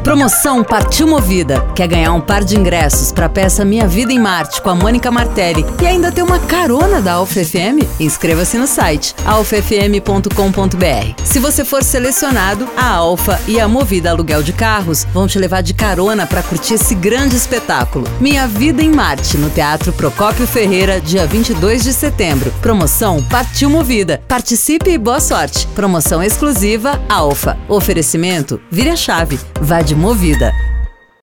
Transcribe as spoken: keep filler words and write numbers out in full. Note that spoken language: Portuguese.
Promoção Partiu Movida. Quer ganhar um par de ingressos para a peça Minha Vida em Marte com a Mônica Martelli e ainda ter uma carona da Alfa F M? Inscreva-se no site alfa f m ponto com ponto b r. Se você for selecionado, a Alfa e a Movida Aluguel de Carros vão te levar de carona para curtir esse grande espetáculo. Minha Vida em Marte, no Teatro Procópio Ferreira, dia vinte e dois de setembro. Promoção Partiu Movida. Participe e boa sorte. Promoção exclusiva Alfa. Oferecimento Vire a Chave. Vá de Movida.